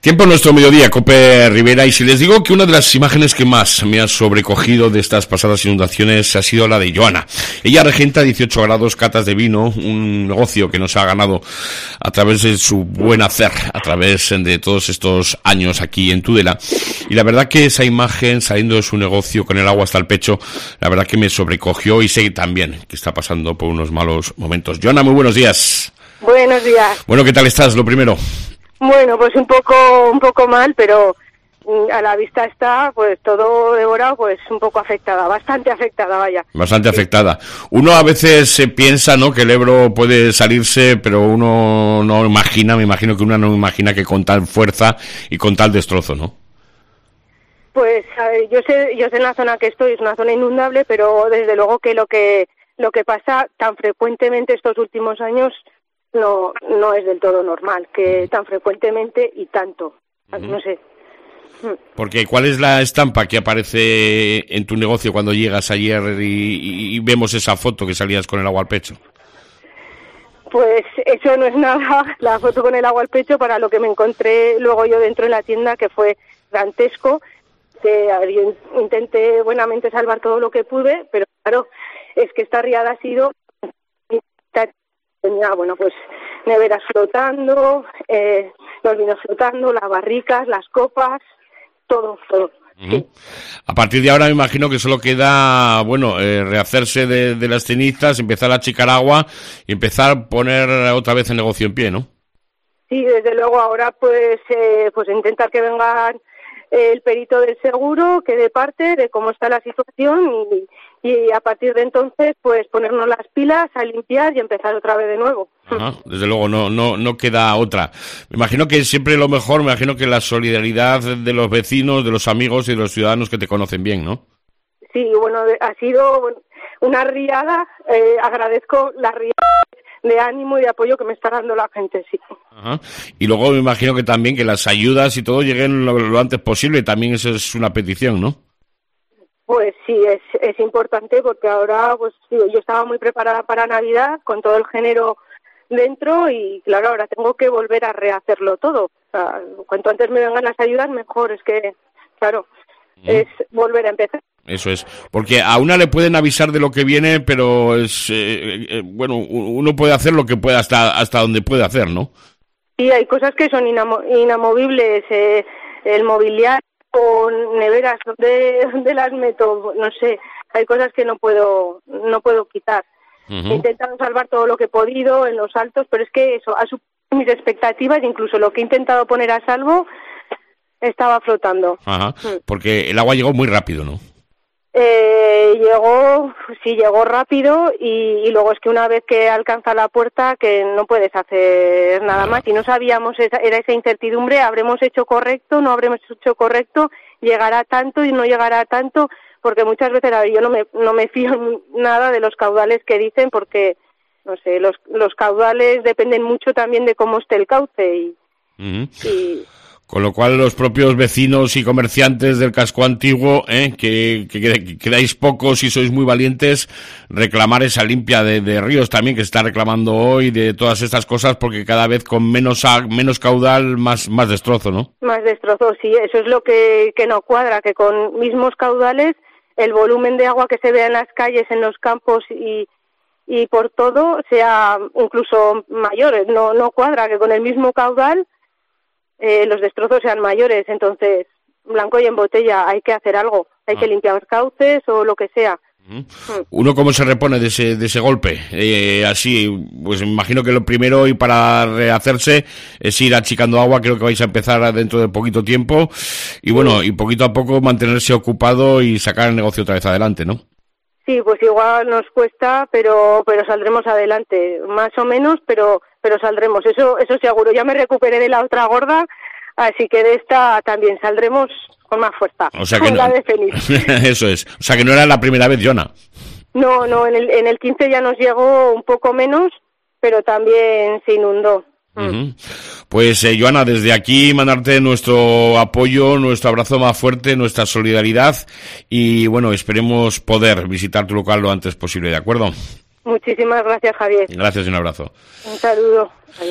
Tiempo en nuestro mediodía, Cope Rivera, y si les digo que una de las imágenes que más me ha sobrecogido de estas pasadas inundaciones ha sido la de Joana. Ella regenta 18 grados catas de vino, un negocio que nos ha ganado a través de su buen hacer, a través de todos estos años aquí en Tudela. Y la verdad que esa imagen saliendo de su negocio con el agua hasta el pecho, la verdad que me sobrecogió y sé también que está pasando por unos malos momentos. Joana, muy buenos días. Buenos días. Bueno, ¿qué tal estás? Lo primero. Bueno, pues un poco mal, pero a la vista está, pues todo devorado, pues un poco afectada, bastante afectada, vaya. Bastante afectada. Uno a veces se piensa, ¿no?, que el Ebro puede salirse, pero uno no imagina, me imagino que uno no imagina que con tal fuerza y con tal destrozo, ¿no? Pues a ver, yo sé en la zona que estoy, es una zona inundable, pero desde luego que lo que pasa tan frecuentemente estos últimos años no es del todo normal, que tan frecuentemente y tanto, no sé. Porque ¿cuál es la estampa que aparece en tu negocio cuando llegas ayer y vemos esa foto que salías con el agua al pecho? Pues eso no es nada, la foto con el agua al pecho, para lo que me encontré luego yo dentro de la tienda, que fue dantesco, que yo intenté buenamente salvar todo lo que pude, pero claro, es que esta riada ha sido... Tenía, bueno, pues neveras flotando, los vinos flotando, las barricas, las copas, todo. Sí. A partir de ahora me imagino que solo queda, bueno, rehacerse de las cenizas, empezar a achicar agua y empezar a poner otra vez el negocio en pie, ¿no? Sí, desde luego ahora pues intentar que vengan el perito del seguro, que dé parte de cómo está la situación y a partir de entonces pues ponernos las pilas a limpiar y empezar otra vez de nuevo. Ajá, desde luego no queda otra. Me imagino que siempre lo mejor, me imagino que la solidaridad de los vecinos, de los amigos y de los ciudadanos que te conocen bien, ¿no? Sí, bueno, ha sido una riada, agradezco la riada de ánimo y de apoyo que me está dando la gente, sí. Ajá. Y luego me imagino que también que las ayudas y todo lleguen lo antes posible, también eso es una petición, ¿no? Pues sí, es importante porque ahora pues yo estaba muy preparada para Navidad con todo el género dentro y claro, ahora tengo que volver a rehacerlo todo. O sea, cuanto antes me vengan las ayudas mejor, es que claro, es volver a empezar. Eso es, porque a una le pueden avisar de lo que viene, pero es bueno, uno puede hacer lo que pueda hasta donde puede hacer, ¿no? Sí, hay cosas que son inamovibles, el mobiliario, neveras, ¿dónde las meto? No sé, hay cosas que no puedo quitar. He intentado salvar todo lo que he podido en los altos, pero es que eso ha superado mis expectativas, incluso lo que he intentado poner a salvo estaba flotando. Ajá, porque el agua llegó muy rápido, ¿no? Llegó rápido y luego es que una vez que alcanza la puerta que no puedes hacer nada más y no sabíamos, era esa incertidumbre, habremos hecho correcto, no habremos hecho correcto, llegará tanto y no llegará tanto, porque muchas veces yo no me fío nada de los caudales que dicen porque, no sé, los caudales dependen mucho también de cómo esté el cauce y con lo cual los propios vecinos y comerciantes del casco antiguo, que quedáis pocos y sois muy valientes, reclamar esa limpia de ríos también que se está reclamando hoy, de todas estas cosas, porque cada vez con menos caudal, más destrozo, ¿no? Más destrozo, sí, eso es lo que no cuadra, que con mismos caudales el volumen de agua que se vea en las calles, en los campos y por todo sea incluso mayor, no cuadra, que con el mismo caudal los destrozos sean mayores, entonces blanco y en botella, hay que hacer algo, hay que limpiar cauces o lo que sea. ¿Uno cómo se repone de ese golpe? Así, pues me imagino que lo primero y para rehacerse es ir achicando agua, creo que vais a empezar dentro de poquito tiempo y bueno, y poquito a poco mantenerse ocupado y sacar el negocio otra vez adelante, ¿no? Sí, pues igual nos cuesta, pero saldremos adelante, más o menos, pero saldremos, eso seguro. Ya me recuperé de la otra gorda, así que de esta también saldremos con más fuerza. O sea que con la de Fénix. Eso es. O sea que no era la primera vez, Joana. No, en el 15 ya nos llegó un poco menos, pero también se inundó. Pues Joana, desde aquí mandarte nuestro apoyo, nuestro abrazo más fuerte, nuestra solidaridad y bueno, esperemos poder visitar tu local lo antes posible, ¿de acuerdo? Muchísimas gracias, Javier. Gracias y un abrazo. Un saludo.